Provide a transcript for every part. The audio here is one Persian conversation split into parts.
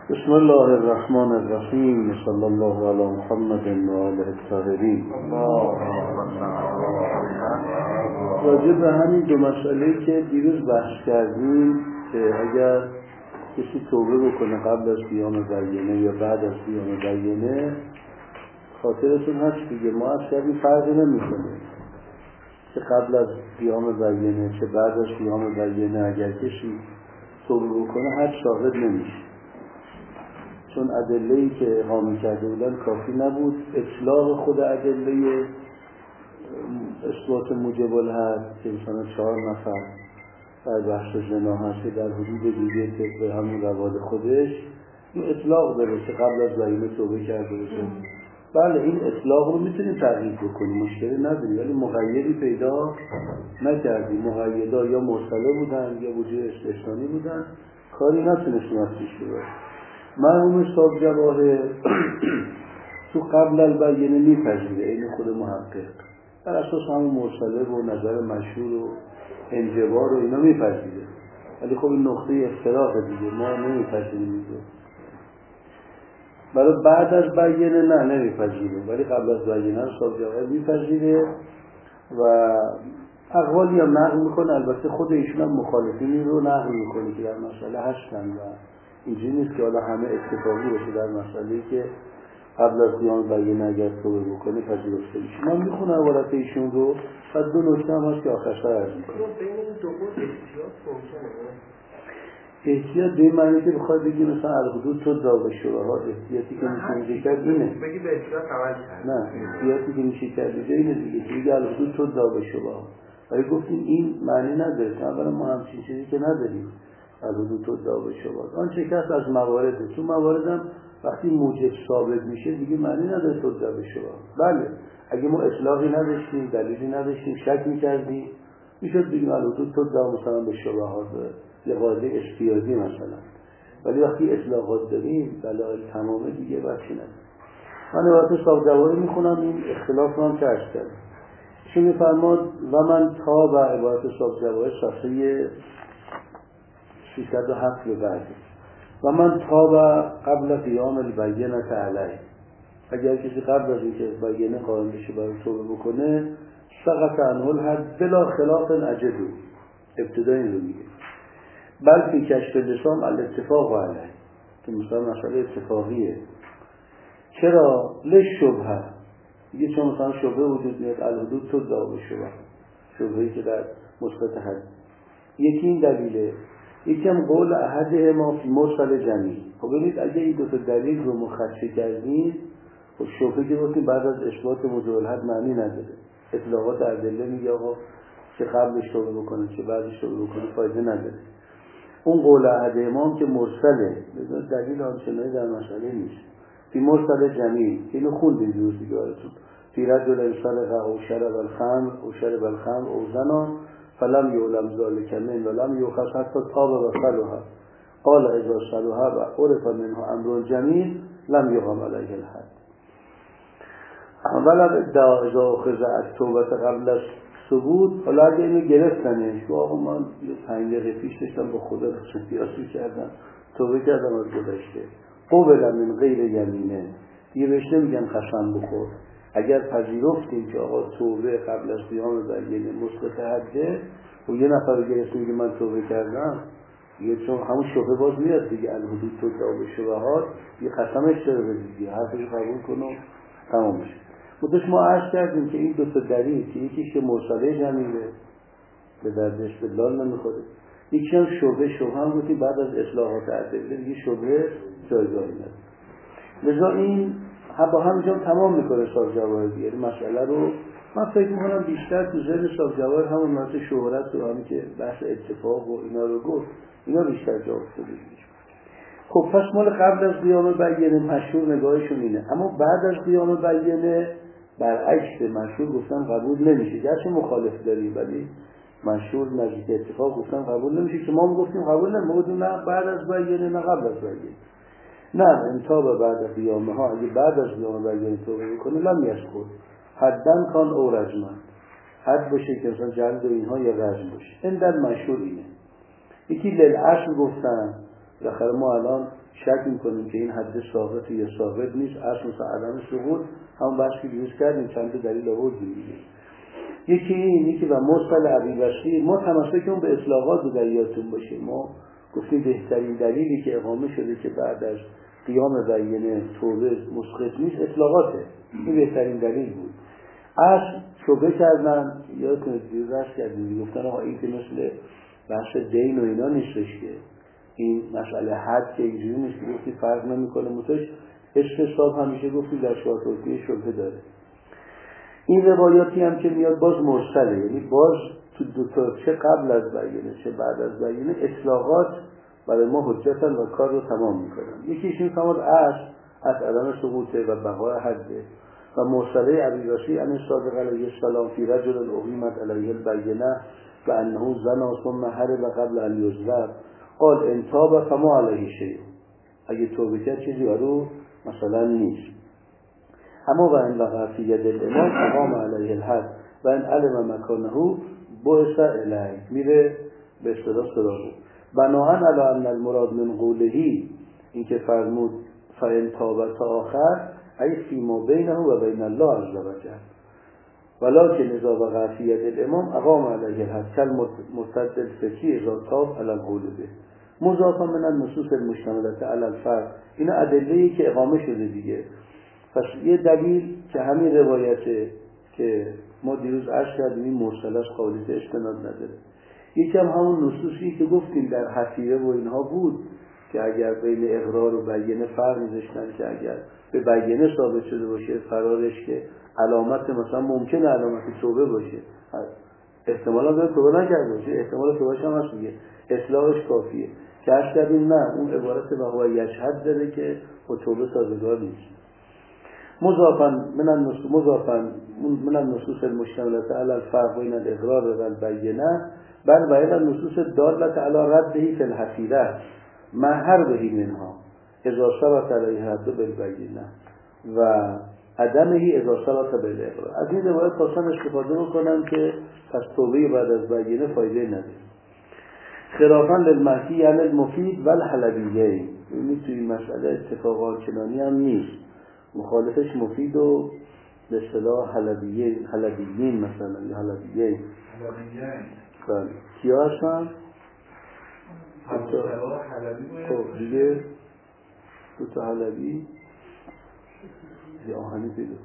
بسم الله الرحمن الرحیم. صلی الله علی محمد و آله الطاهرین. راجع به همین دو مسئله که دیروز بحث کردیم که اگر کسی توبه بکنه قبل از قیام بینه یا بعد از قیام بینه، خاطرتون هست دیگه ما از کردیم فرقی نمی‌کنه که قبل از قیام بینه چه بعد از قیام بینه اگر کسی توبه بکنه حد شاهد نمیشه، چون ادله‌ای که اقامه کرده بودن کافی نبود. اطلاق خود ادله اثبات موجب الحد که مثلا 4 نفر در بحث زنا هست در حدود دیگه که به همون روال خودش این اطلاق داره که قبل از بینه توبه کرده باشه. بله این اطلاق رو میتونیم تغییر بکنیم، مشکلی نداریم، ولی مقیدی پیدا نکردیم. مقیدا یا مرسله بودن یا وجود استثنایی بودن، کاری نتونستیم از پیش ببریم. مرحوم صاحب جواهر تو قبل البینه میپذیره، این خود محقق در اساس همون مرسله و نظر مشهور و انجبار و اینا میپذیره، ولی خب این نقطه اختلاف دیگه، ما نمیپذیریم اینجا. برای بعد از بینه نمیپذیره، ولی قبل از بینه صاحب جواهر میپذیره و اقوالی هم نقل میکنه. البته خود ایشون هم مخالفینی رو نقل میکنه که در مسئله هستن و اینجوری نیست که حالا همه اتفاقی باشه در مسئله‌ای که قبل از قیام بینه اگر توبه بکنه پذیرفته میشه. من میخونم عبارت ایشون رو و دو نکته هم هست که آخرش عرض میکنم. بین این دو بود احتیاط ممکنه؟ احتیاط به معنی که بخواد بگی مثلا الحدود تو داغ شبهات، احتیاطی که میشه کرد اینه. بگی به احتیاط عمل کرد. نه، احتیاطی که میشه کرد اینه دیگه، که بگی الحدود تو داغ شبهات. ولی گفتیم این معنی نداره، اولا ما همچین چیزی که نداریم. الحدود تو داغ شبهات آنچه که از موارده، تو مواردم وقتی موجب ثابت میشه دیگه معنی نداره تو داغ شبهات. بله اگه ما اطلاقی نداشتیم، دلیلی نداشتیم، شک میکردیم، میشد بگیم الحدود تو داغ مثلا به شبهات یه قاعده احتیاطی مثلا. ولی وقتی اطلاقات داریم دلایل تمامه دیگه بچی نداریم. من عبارت صاحب جواهر میخونم، این اختلاف رو هم که عرض کردم. ایشون میفرماد و من تا و عبارت صاحب جواهر صفحه 307 به بعد و من تا و قبل قیام البینه علیه، اگر کسی قبل از اینکه بینه قائم بشه برای توبه بکنه سقط عنه الحد بلا خلاف اجدو، ابتدای این رو میگه بلکه کشف لسان الاتفاق علیه، که مثلا مسئله اتفاقیه. چرا؟ لشبهه، میگه چون مثلا شبهه وجود میاد، الحدود تو داغ شبهه‌ای که در مثبت حد. یکی این دلیله، یکی هم قول احد ما فی مرسل جمعی. خب ببینید اگه این دو تا دلیل رو مخدشه کردیم، خب شبهه که گفتیم بعد از اثبات موجب الحد معنی نداره. اطلاقات ادله میگه آقا چه قبلش توبه بکنه چه بعدش توبه بکنه فایده نداره. اون قول احد امام که مرسله، دلیل آنچنانی در مسئله نیست. فی مرسل جمعی، اینو خوندیم دیروز دیگه براتون. فی رد الانسان او شرب الخمر او زنا فلم یعلم ذلک من ولم یؤخذ حتی تاب و صلح. قال اذا صلح و عرف منه امر جمیل لم یقم علیه الحد. ولم ادعا اذا اخذ التوبه قبل از ثبوت. حالا اگه اینو گرفتنش و آقا من 5 دقیقه پیش داشتم با خدا سیاسی کردم، توبه کردم از گذشته، قبل من غیر یمینه، دیگه بهش نمیگن قسم بخور. اگر پذیرفتیم که آقا توبه قبل از قیام بینه مثبت حده و یه نفر رو گرفت میگه من توبه کردم، یه چون همون شبهه باز میاد دیگه، الحدود تو داغ شبهات، یه قسمش چرا بدید، حرفش قبول کنم تمام میشه. خودش ما عرض کردیم که این دو تا دلیل که یکیش که مرسله جمیله به دردش به لال نمیخوره، یکی هم شبهه هم گفتیم بعد از اصلاحات ادله دیگه شبهه جایگاهی نداره. لذا این با همینجا تمام میکنه صاحب جواهر دیگه. مسئله رو من فکر میکنم بیشتر تو ذهن صاحب جواهر همون مسئله شهرت و همین که بحث اتفاق و اینا رو گفت، اینا بیشتر جا افتاده دیگه. خب پس مال قبل از قیام بینه مشهور نگاهشون اینه، اما بعد از قیام بینه برعکس مشهور گفتن قبول نمیشه. گرچه مخالف داریم ولی مشهور نزدیک اتفاق گفتن قبول نمیشه، که ما گفتیم قبول نمیشه، نه بعد از بینه نه قبل از بینه. نه انتاب بعد قیامه ها، اگه بعد از قیام بینه توبه میکنه لم یسقط حدن کان او رجمن، حد باشه که مثلا جلد و اینها یا رجم باشه. این در مشهور اینه. یکی للعصر گفتن بالاخره ما الان شک میکنیم که این حد ثابت یا ثابت نیست، اصل مثلا عدم سقوط همون بحث که دیروز کردیم چند تا دلیل آوردیم دیگه. یکی و مرسل ابیبشری ما تمسک اون به اطلاقات رو در یادتون باشه. ما گفتیم بهترین دلیلی که اقامه شده که بعد از قیام بینه توبه مسقط نیست اطلاقاته، این بهترین دلیل بود. اصل شبه کردن، یادتونه دیروز کردیم گفتن آقا این که مثل بحث دین و اینا نیستش که این مسئله حد که اینجوری نیست که گفتی فرق نمیکنه، متوش استصحاب همیشه گفتی در شواطئی شبه داره. این روایاتی هم که میاد باز مرسله، یعنی باز تو دوتا چه قبل از بیانه چه بعد از بیانه اطلاقات برای ما حجتن و کار رو تمام میکنن. یکیش این فرمود از عدم سقوطه و بقای حده و مرسله ابیبشری ان صادق علیه السلام فی رجل اقیمت علیه البینه و انه زنا ثم حرب قبل ان یضرب قال ان تاب فما علیه شیء، اگه توبه کرد چیزی برو مثلا نیست. اما و ان وقع فی ید الامام اقام علیه الحد و ان علم مکانه بعث الیه، میره به اصطلاح سراغه. بناهن علی ان المراد من قولهی این که فرمود فان تاب تا آخر ای فیما بینه و بین الله عز وجل ولکن اذا وقع فی ید الامام اقام علیه الحد کالمرتد الفقهی اذا تاب علی القول به مضافا من النصوص المشتملة علی الفرق. اینا ادله‌ای که اقامه شده دیگه. پس یه دلیل که همین روایته که ما دیروز عرض کردیم این مرسلش قولیت استناد نداره. یکی هم همون نصوصی که گفتیم در حفیره و اینها بود که اگر بین اقرار و بیانه فرق می‌ذاشتن که اگر به بیانه ثابت شده باشه فرارش که علامت مثلا ممکنه علامت توبه باشه، احتمالا داره توبه نکرده باشه، احتمال توبهش هم هست دیگه، اصلاحش کافیه. که عرض کردیم نه، اون عبارت و هو یشهد داره که با توبه سازگار نیست. مضافاً من النصوص المشتملة على الفرق بين الاقرار و البینه بل و الى النصوص الدالة على رده فی الحفیره مع حربه منها اذا ثبت علیه حد بالبینه و عدمه اذا ثبت بالاقرار. از این روایت خواستم استفاده بکنم که پس توبه بعد از بینه فایده نداره. خلافاً للمحکی علی المفید و الحلبیین، این توی این مسئله اتفاقات چنانی هم نیست، مخالفش مفید و به اصطلاح حلبیین مثلا یا حلبیین بله کیا هستن؟ خب دیگه دوتا حلبی یه آهنی پیدا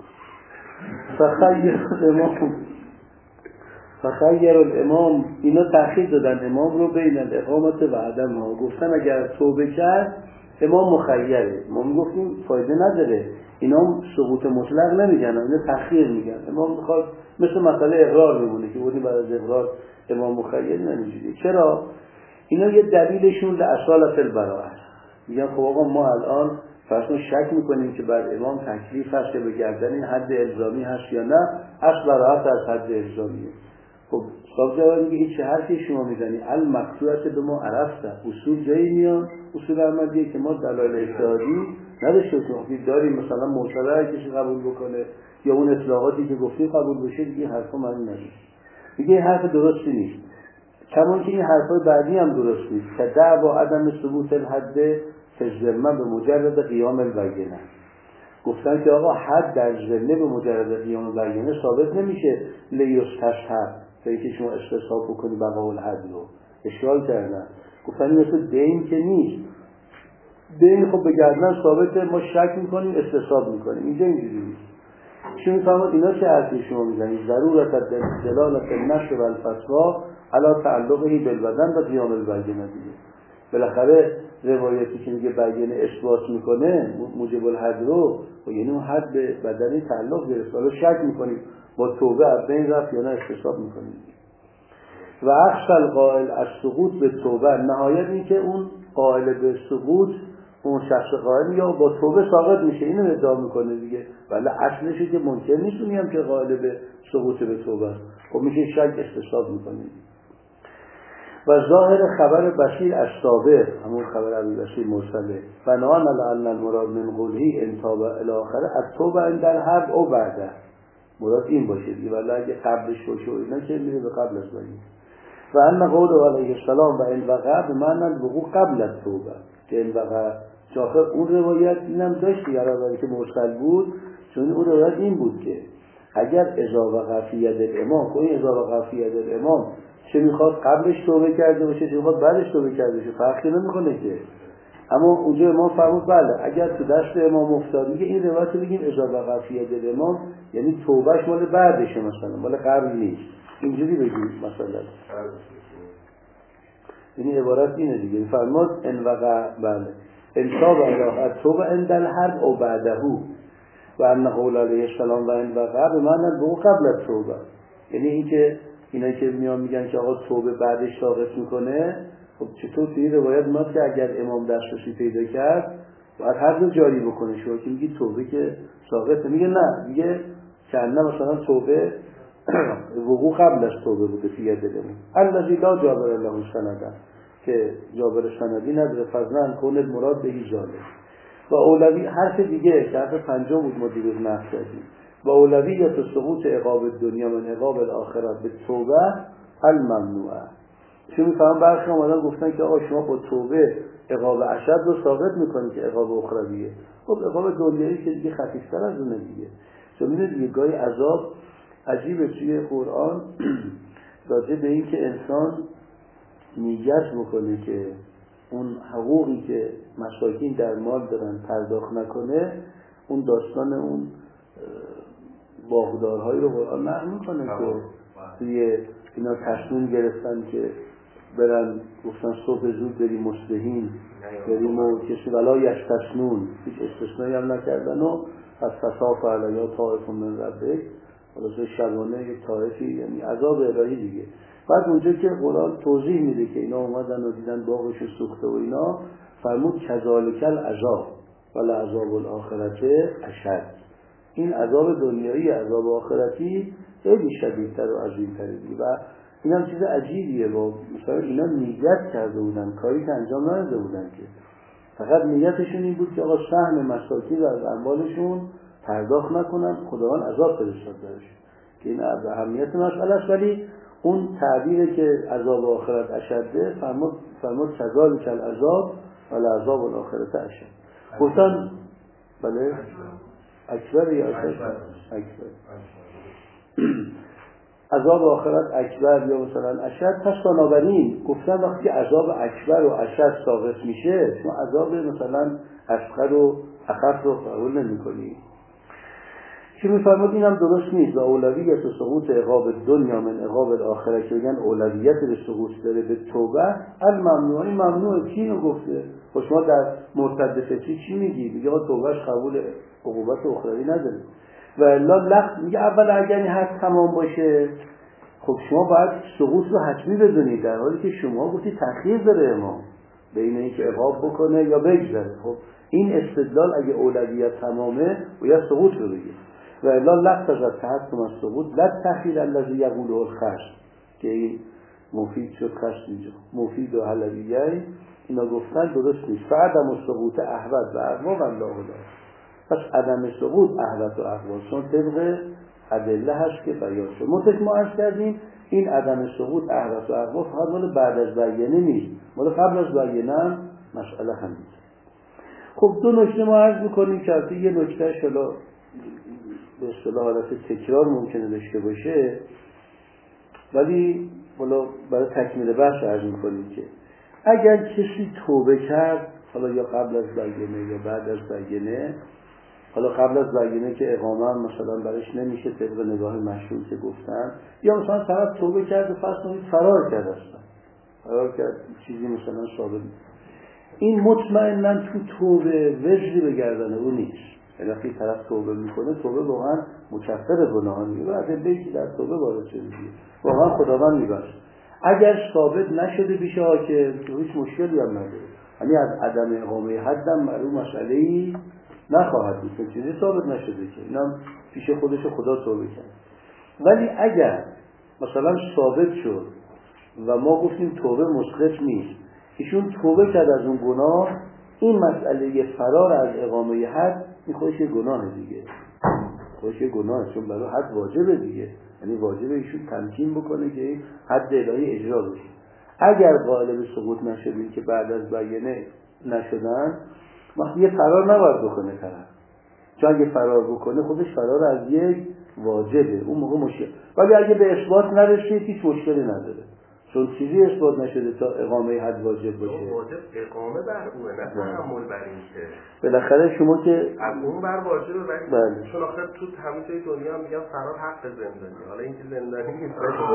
فخیر الامام اینا تأخیر دادن امام رو بین الاقامت و عدم ها، گفتن اگر توبه کرد امام مخیره. ما میگفتیم فایده نداره، اینا سقوط مطلق نمیگن، اینا تأخیر میگن. امام میخواد مثل مسئله اقرار میمونه که بودی بعد از اقرار امام مخیر نمیگه. چرا؟ اینا یه دلیلشون لأصالت البراءه، میگن خب آقا ما الان فرض شک میکنیم که بر امام تکلیف هست که به گردن این حد الزامی هست یا نه، اصل براءت از حد الزامیه. خب صاحب جواب میگه این چه حرفی شما میزنی؟ المقطوعه به ما عرفته، اصول جایی میان، اصول احمدیه که ما دلایل اجتهادی نداشته باشیم، داریم مثلا مرسله کسی قبول بکنه یا اون اطلاقاتی که گفتی قبول بشه، دیگه حرفا معنی نداره. میگه این حرف درستی نیست، کمان که این حرفای بعدی هم درست نیست که دعوا عدم ثبوت الحد فزمه به مجرد قیام البینه. گفتن که آقا حد در ذمه به مجرد قیام البینه ثابت نمیشه لیستشهر تا اینکه شما استصحاب بکنی بقاء الحد رو اشکال کردن. گفتن مثل دین که نیست، دین خب به گردن ثابته، ما شک میکنیم استصحاب میکنیم، اینجا اینجوری نیست. چی میفهمد اینا چه حرفی شما میزنید؟ ضرورت دلالت النشر و الفتوا علی تعلقه بالبدن و قیام البینه دیگه. بالاخره روایتی که میگه بیانه اثبات میکنه موجب الحد رو، و یعنی اون حد به بدنی تعلق گرفت، حالا شک میکنیم با توبه از بین رفت یا نه استصحاب میکنیم. و اخشى القائل از سقوط به توبه، نهایت این که اون قائل به سقوط اون شخص قائل یا با توبه ساقط میشه، اینو ادعا میکنه دیگه، ولی اصلشه که منکر نیستونی هم که قائل به سقوط به توبه است، خب میشه شک استصحاب میکنیم. و ظاهر خبر بشیر از ثابت، همون خبر ابوبشیر مرسله، بناء علی ان المراد من قوله ان تاب الی آخره التوبه عند الحرب او بعده، مراد این باشه دیگه، ولی اگه قبلش باشه اینا که میره به قبل از بگیم. و ان قول علیه السلام و ان وقع بمعنی الوقوع قبل التوبه، که انبقى چاخه اون روایت اینم داشت دیگه روایتی که مرسل بود، چون اون روایت این بود که اگر اذا وقع فی ید الامام، این اذا وقع فی ید الامام چه میخواد قبلش توبه کرده باشه چه میخواد بعدش توبه کرده باشه فرقی نمیکنه که. اما اونجا امام فرمود بله اگر تو دست امام افتاد، میگه این روایت رو بگیم اذا وقع فی ید الامام یعنی توبهش مال بعدشه، مثلا مال قبل نیست، اینجوری بگیم مثلا. یعنی عبارت اینه دیگه، فرمود ان وقع بله انتاب الله توبه عند الحرب او بعده و ان قول علیه السلام و ان وقع به معنی بو قبل از توبه. یعنی این که اینا که میگن که آقا توبه بعدش ساقط میکنه، خب چطور توی روایت ما که اگر امام دسترسی پیدا کرد باید حد جاری بکنه، شما که میگی توبه که ساقطه، میگه نه، میگه کنه مثلا توبه وقوع قبل از توبه بوده فی دلمون الذی لا جابر الله سندا، که جابر سندی نداره، فضلا کون المراد بهی جالب. و اولوی حرف دیگه که حرف پنجم بود ما دیگه نقل کردیم، و اولویت سقوط عقاب دنیا من عقاب الاخرت به توبه الممنوعه. چون میفهم برخی آمدن گفتن که آقا شما با توبه عقاب اشد رو ساقط میکنی که عقاب اخرویه. خب عقاب دنیایی که دیگه خفیفتر از اونه دیگه. چون میدونید دیگه گاهی عذاب عجیبه توی قرآن راجع به این که انسان نیت بکنه که اون حقوقی که مساکین در مال دارن پرداخت نکنه، اون داستان اون باغدارهایی رو قرآن نقل میکنه که توی اینا تصمیم گرفتن که برن، گفتن صبح زود بریم مصبحین بریم و کسی ولا یستثنون، هیچ استثنایی هم نکردن و از تصاف علیها طائف من ربک، حالا شبانه یک طائفی، یعنی عذاب الهی دیگه. بعد اونجا که قرآن توضیح میده که اینا اومدن و دیدن باغش سوخته و اینا، فرمود کذالک العذاب ولعذاب الاخرت اشد. این عذاب دنیایی، عذاب آخرتی خیلی شدیدتر و عظیم‌تره. و این هم چیز عجیبیه، با مثلا اینا نیت کرده بودن، کاری که انجام نداده بودن، که فقط نیتشون این بود که آقا سهم مساکین از اموالشون پرداخت نکنن، خداوند عذاب فرستاد برشون، که این اهمیت مسئله است. ولی اون تعبیری که عذاب آخرت اشده، فرمود کذالک العذاب ولعذاب الاخرت اشد. گفتن بله اکبر یا اشد؟ اکبر. عذاب آخرت اکبر یا مثلا اشد. پس بنابراین گفتن وقتی عذاب اکبر و اشد ساقط میشه، شما عذاب مثلا اصغر و اخف رو قبول نمی‌کنی. چی می‌فرمود؟ اینم درست نیست. و اولویت سقوط عقاب دنیا من عقاب الاخره، که بگن اولویت به سقوط داره به توبه الممنوع. این ممنوع کی رو گفته؟ خب شما در مرتد فطری چی میگی؟ میگه توبهش قبول عقوبت اخروی نداره. و الا لغت میگه اول اگر حد تمام باشه، خب شما باید سقوط رو حتمی بدونید، در حالی که شما گفتی تأخیر داره امام بین اینکه عقاب بکنه یا بگذره. خب این استدلال اگه اولویت تمامه باید سقوط رو بگید. و الا لغت از تحتم از سقوط لغت تأخیر الذی یقوله الخشم، که این مفید شد خشم اینجا مفید و حلویه اینا گفتن درست نیست. فعدم السقوط احوط و اقوا و الله داره. پس عدم سقوط احوط و اقوا چون طبق ادله هست که بیان شد. منطق ما عرض کردیم این عدم سقوط احوط و اقوا فقط مال بعد از بیانه نیست، مال قبل از بیانه هم مسئله همین. خب دو نکته ما عرض میکنیم که البته یه نکته شلا به اصطلاح حالت تکرار ممکنه داشته باشه، ولی حالا برای تکمیل بحث عرض میکنیم که اگر کسی توبه کرد، حالا یا قبل از بیانه یا بعد از بیانه، حالا قبل از بیانه که اقامه هم مثلا برش نمیشه طبق نگاه مشهور که گفتن، یا مثلا طرف توبه کرد و فرار کرد، اصلا فرار کرد چیزی مثلا ثابت، این مطمئناً تو توبه وزری به گردن او نیست. وقتی طرف توبه میکنه، توبه واقعا مکفر گناهان میشه و ادله‌ای که در توبه وارد شده واقعا خداوند میبخشه. اگر ثابت نشده پیش حاکم که هیچ مشکلی هم نداره، یعنی از عدم اقامه حدم معلوم مسئله‌ای نخواهد بود، چیزی ثابت نشده که اینم پیش خودش خدا توبه کرد. ولی اگر مثلا ثابت شد و ما گفتیم توبه مسقط نیست، ایشون توبه کرد از اون گناه، این مسئله فرار از اقامه حد این خودش گناه دیگه، خودش گناه، چون برای حد واجبه دیگه، یعنی واجبه ایشون تمکین بکنه که حد الهی اجرا بشه. اگر قائل به سقوط نشدیم که بعد از بیانه نشدن، وقتی یه فرار نباید بکنه طرف، چون اگه فرار بکنه خودش فرار از یک واجبه، اون موقع مشکل. ولی اگه به اثبات نرسید هیچ مشکلی نداره، چون چیزی اثبات نشده تا اقامه حد واجب باشه. واجب اقامه بر اونه، نه تحمل بر این که بالاخره شما که از اون بر واجبه، ولی بله. چون آخر تو همه جای دنیا هم میگن فرار حق زندانی، حالا اینکه زندانی نیست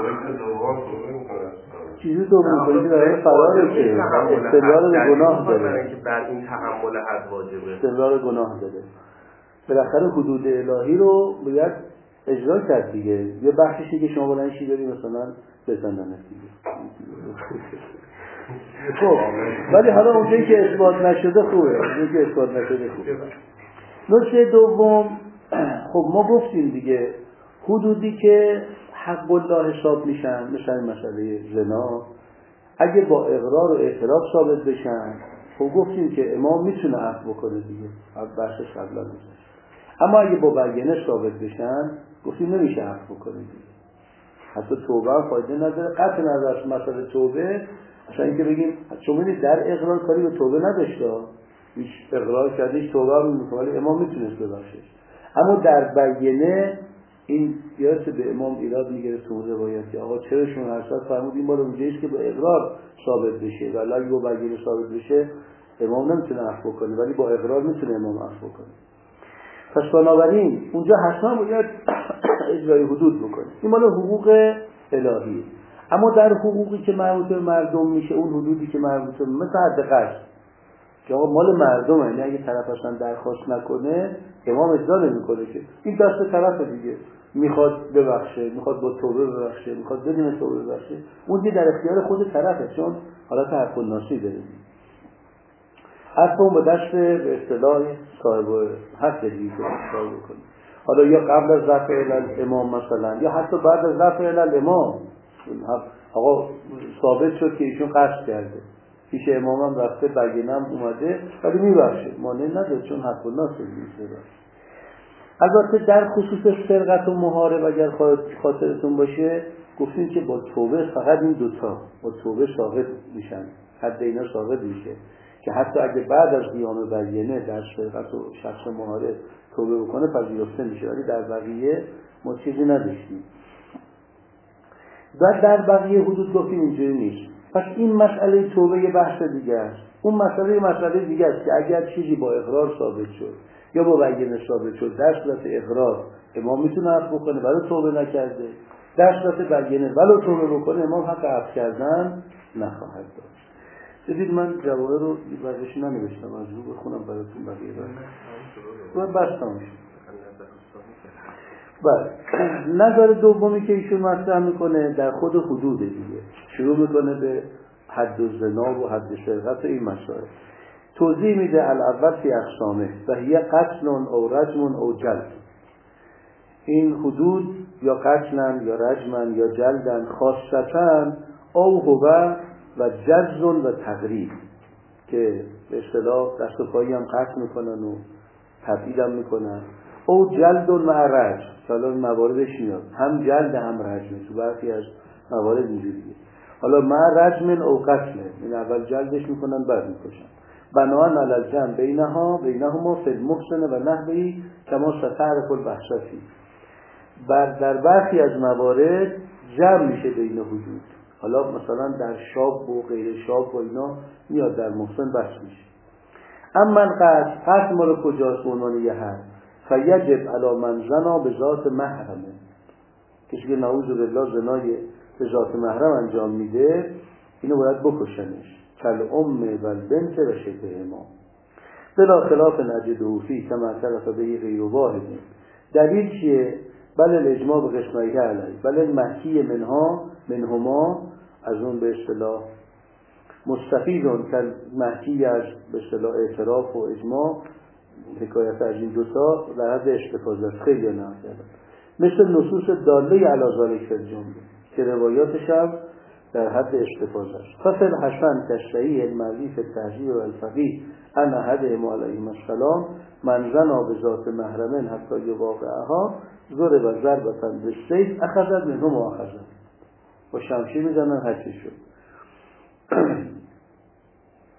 چیزی تو میکنید برای فراره که استدلال به گناه داره، که بر این تحمل حد واجبه، استدلال گناه داره. بالاخره حدود الهی رو باید اجرا کرد دیگه. یه بخشی که شما بلندشی داری مثلا بزننت دیگه. خب ولی حالا اونجایی که اثبات نشده خوبه، اونجایی که اثبات نشده خوبه. نکته دوم، خب ما گفتیم دیگه حدودی که حق الله حساب میشن، مثل مسئله زنا، اگه با اقرار و اعتراف ثابت بشن، خب گفتیم که امام میتونه عفو بکنه دیگه، بحثش قبلا گذشت. اما اگه با بیانه ثابت بشن، گفتیم نمیشه عفو بکنه دیگه. حتی توبه هم فایده نداره. قطع نظر از مسئله توبه، اصلا اینکه بگیم چون میدید در اقرار کاری به توبه نداشته، هیچ اقرار کرده هیچ توبه هم نمیکنه، ولی امام میتونست ببخشش. اما در بیانه این یادت به امام ایراد میگیره تو روایت که آقا چرا شما حضرت فرمود این بار اونجاییست که با اقرار ثابت بشه، ولی اگه با بیانه ثابت بشه امام نمیتونه عفو کنه، ولی با اقرار میتونه امام عفو کنه. پس بنابراین اونجا حتما باید اجرای حدود بکنه. این مال حقوق الهی. اما در حقوقی که مربوط به مردم میشه، اون حدودی که مربوط به مثل حد قصد که آقا مال مردمه، یعنی اگه طرف اصلا درخواست نکنه امام اجرا نمیکنه که این دست طرف دیگه، میخواد ببخشه، میخواد با توبه ببخشه، میخواد بدون توبه ببخشه، اون دیگه در اختیار خود طرفه، چون حالت حق الناسی داره. اصلا با دست به اصطلاح صاحب حق دیگه کار بکنه. حالا یا قبل از رفع الامام مثلا، یا حتی بعد از رفع الامام، آقا ثابت شد که ایشون قصد کرده، پیش امام هم رفته، بیانم اومده، ولی میبخشه، مانع نداره، چون حق الناس میشه. البته در خصوص سرقت و محارب اگر خاطرتون باشه گفتیم که با توبه فقط این دوتا با توبه ثابت میشن، حد اینا ثابت میشه که حتی اگه بعد از قیام بیانه در سرقت و شخص محارب توبه بکنه پذیرفته میشه، ولی در بقیه ما چیزی نداشتیم. و در بقیه حدود گفتیم اینجوری نیست. پس این مسئله توبه یه بحث دیگه است. اون مسئله دیگه است که اگر چیزی با اقرار ثابت شد یا با بیانه ثابت شد، در صورت اقرار امام میتونه عفو بکنه ولی توبه نکرده، در صورت بیانه ولی توبه بکنه امام حق عفو کردن نخواهد داشت. ببینید من جوابه رو بعدش ننوشتم، از رو بخونم براتون بقیه رو بستم شد. بله، نظر دومی که ایشون مطرح میکنه در خود حدود دیگه، شروع میکنه به حد زنا و حد سرقت و این مسائل. توضیح میده الاول فی اقسامه و هی قتل او رجم او جلد. این حدود یا قتلن یا رجمن یا جلدن خاصتن او هو و جز و تغریب، که به اصطلاح دست و پایی هم قطع میکنن و تبعید هم میکنن، او جلد مع رجم، حالا مواردش میاد هم جلد هم رجم، تو برخی از موارد اینجوریه. حالا مع رجم او قتل، این اول جلدش میکنن بعد میکشن. بناهن علی الجمع بینهما فی المحسن و نحوی کما ستعرف البحثی. در برخی از موارد جمع میشه بین حدود، حالا مثلا در شاب و غیر شاب و اینا میاد در محسن بحث میشه. اما قتل مال کجاست؟ عنوان یه حد فیجب علی من زنا به ذات محرمه، کسی که نعوذ بالله زنای به ذات محرم انجام میده اینو باید بکشنش، کل ام و البنت و شبه ما بلا خلاف نجده فی کما اعترف به غیر واحد. دلیل چیه؟ بل الاجماع به قسمیه علیه، بل المحکی منهما از اون به اصطلاح مستفیدون که محکی از به اصطلاح اعتراف و اجماع حکایت از این دوتا در حد استفاده است، خیلی نه مثل نصوص داله علی ذالک فی الجمله که روایاتش هم در حد استفاده است. فصل حسن تشریع المرضی فی التحجیب و الفقیه ان احدهم علیهم السلام من زنا به ذات محرمن حتی یواقعها ضرب و ضربة بالسیف اخذت منهم و اخذت، با شمشیر میزنن حدش شد.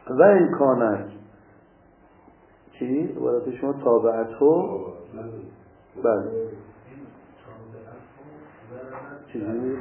و امکانت چی؟ عبارت شما تابعتو بله چیزی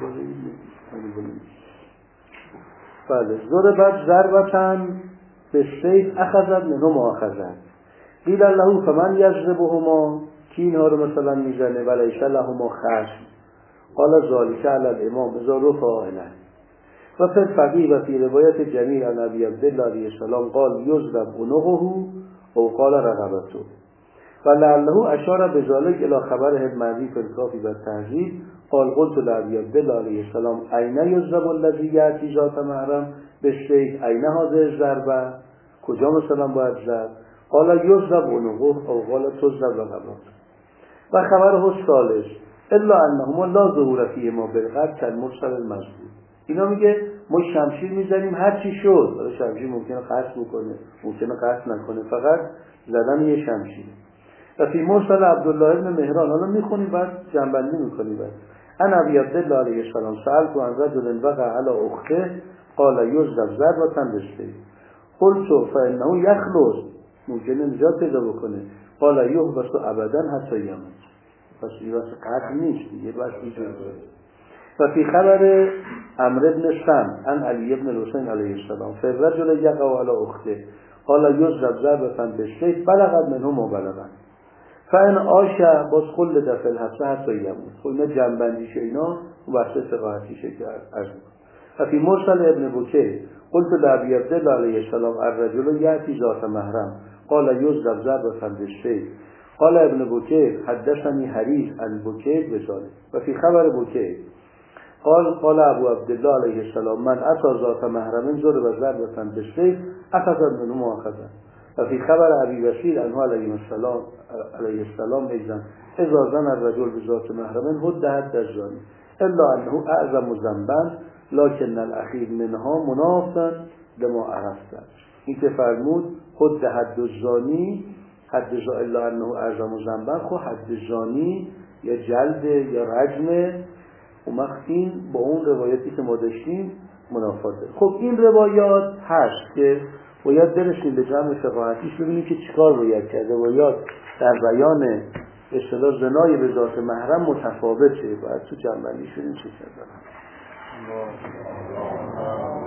بله ضربت ضربتن به سیف اخذت منه مؤاخذت قیل له فمن یضربهما کی اینها رو مثلا میزنه ولیس لهما خشم قال ذلك علی الامام اذا رفع الیه و فی الفقیه و فی روایت جمیل عن ابی عبدالله علیه السلام قال یضرب عنقه او قال رقبته و لعله اشار بذلك الى خبره المرضی فی الکافی و التهذیب قال قلت لابی عبدالله علیه السلام این یضرب الذی یأتی ذات محرم بالسیف این هذه الضربه کجا مثلا باید زد قال یضرب عنقه او قال تضرب رقبته و خبره الثالث الا انهما لا ظهور فیهما بالقتل كالمرسل المذکور. اینا میگه ما شمشیر میزنیم هر چی شد، شمشیر ممکنه قصد بکنه ممکنه قصد نکنه، فقط زدن یه شمشیر. و فی مرسل عبدالله ابن مهران، حالا میخونیم بعد جنبندی میکنیم بعد ان ابی عبدالله علیه السلام سألت عن رجل وقع علی اخته قال یضرب ضربة بالسیف قلت فانه یخلص، ممکنه نجات پیدا بکنه، قال یحبس ابدا حتی یموت. پس این واسه قتل نیست، یه بس اینجور. و فی خبر عمرو بن سم عن علی بن الحسین علیه السلام فالرجل یقع علی اخته قال یضرب ضربة بالسیف بلغت منه ما بلغت فان عاش باز خلد فی الحبس حتی یموت. خب اینا جنبندیش اینا بحث فقاهتیشه که عرض میکنم. و فی مرسل ابن بکیر قلت لابی عبدالله علیه السلام الرجل یأتی ذات محرم قال یضرب ضربة بالسیف قال ابن بکیر حدثني حریث عن بکیر بذلك. و فی خبر بکیر قال ابو عبدالله علیه السلام من اتی ذات محرم ضرب ضربة بالسیف اخذت منه مؤاخذة. و فی خبر ابی بشیر عنه علیه السلام ایضا اذا زن الرجل بذات محرم حد حد الزانی الا انه اعظم ذنبا لكن الاخیر منها منافا لما عرفت. این که فرمود حد حد الزانی حد الا انه اعظم ذنبا، خب حد الزانی یا جلد یا رجم، و این با اون روایتی که ما داشتیم منافات داره. خب این روایات هست که باید برسیم به جمع فقاهتیش ببینیم که چیکار باید کرد. روایات در بیان اصطلاح زنای به ذات محرم متفاوته، باید تو جمع‌بندی شدیم چه کردن.